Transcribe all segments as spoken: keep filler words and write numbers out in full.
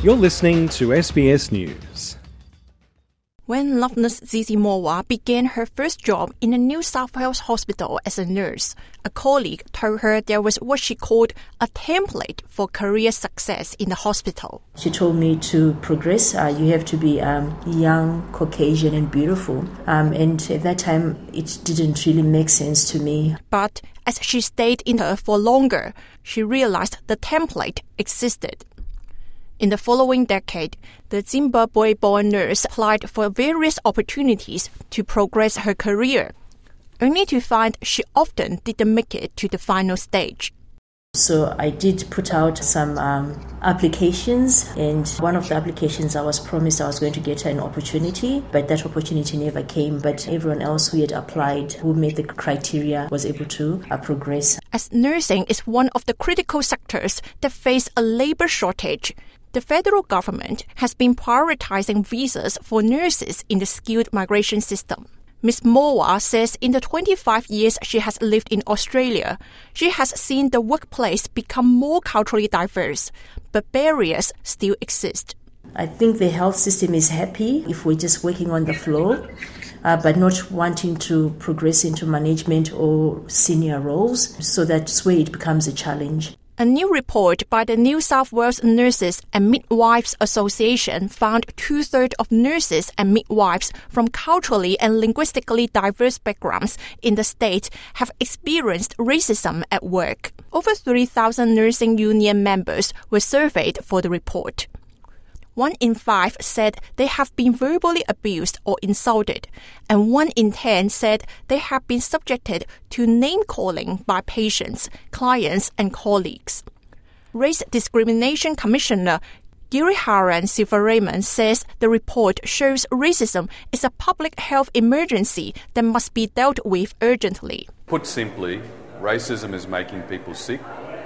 You're listening to S B S News. When Loveness Zizimowa began her first job in a New South Wales hospital as a nurse, a colleague told her there was what she called a template for career success in the hospital. She told me to progress. Uh, you have to be um, young, Caucasian and beautiful. Um, and at that time, it didn't really make sense to me. But as she stayed in her for longer, she realized the template existed. In the following decade, the Zimbabwe-born nurse applied for various opportunities to progress her career, only to find she often didn't make it to the final stage. So I did put out some um, applications, and one of the applications I was promised I was going to get an opportunity, but that opportunity never came. But everyone else who had applied, who met the criteria, was able to uh, progress. As nursing is one of the critical sectors that face a labour shortage, the federal government has been prioritizing visas for nurses in the skilled migration system. Miz Mowa says in the twenty-five years she has lived in Australia, she has seen the workplace become more culturally diverse, but barriers still exist. I think the health system is happy if we're just working on the floor, uh, but not wanting to progress into management or senior roles, so that's where it becomes a challenge. A new report by the New South Wales Nurses and Midwives Association found two-thirds of nurses and midwives from culturally and linguistically diverse backgrounds in the state have experienced racism at work. Over three thousand nursing union members were surveyed for the report. One in five said they have been verbally abused or insulted, and one in ten said they have been subjected to name-calling by patients, clients, and colleagues. Race Discrimination Commissioner Giriharan Sivaraman says the report shows racism is a public health emergency that must be dealt with urgently. Put simply, racism is making people sick,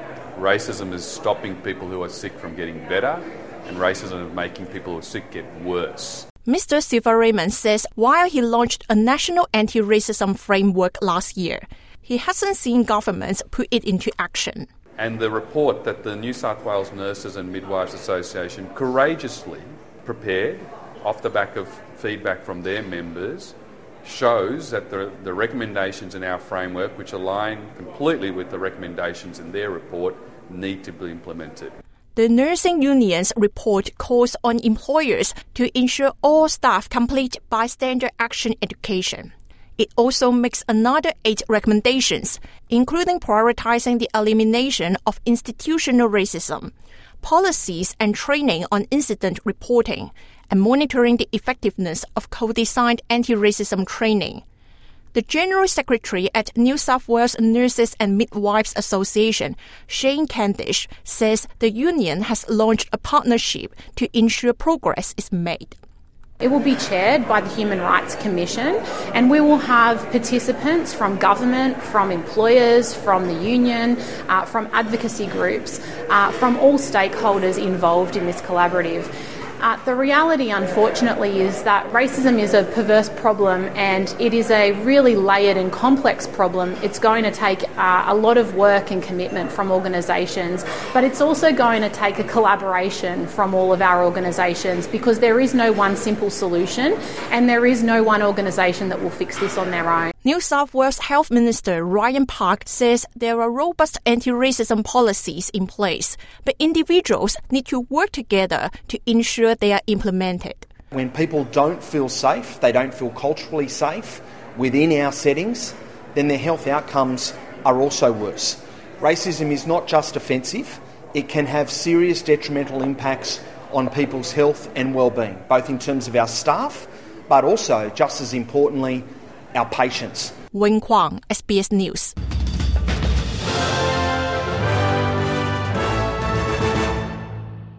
racism is stopping people who are sick from getting better, and racism is making people who are sick get worse. Mister Sivaraman says while he launched a national anti-racism framework last year, he hasn't seen governments put it into action. And the report that the New South Wales Nurses and Midwives Association courageously prepared off the back of feedback from their members shows that the, the recommendations in our framework, which align completely with the recommendations in their report, need to be implemented. The nursing union's report calls on employers to ensure all staff complete bystander action education. It also makes another eight recommendations, including prioritizing the elimination of institutional racism, policies and training on incident reporting, and monitoring the effectiveness of co-designed anti-racism training. The General Secretary at New South Wales Nurses and Midwives Association, Shane Candish, says the union has launched a partnership to ensure progress is made. It will be chaired by the Human Rights Commission, and we will have participants from government, from employers, from the union, uh, from advocacy groups, uh, from all stakeholders involved in this collaborative. Uh, the reality, unfortunately, is that racism is a perverse problem, and it is a really layered and complex problem. It's going to take uh, a lot of work and commitment from organisations, but it's also going to take a collaboration from all of our organisations, because there is no one simple solution and there is no one organisation that will fix this on their own. New South Wales Health Minister Ryan Park says there are robust anti-racism policies in place, but individuals need to work together to ensure they are implemented. When people don't feel safe, they don't feel culturally safe within our settings, then their health outcomes are also worse. Racism is not just offensive, it can have serious detrimental impacts on people's health and well-being, both in terms of our staff, but also, just as importantly, our patients. Wing Kwang, S B S News.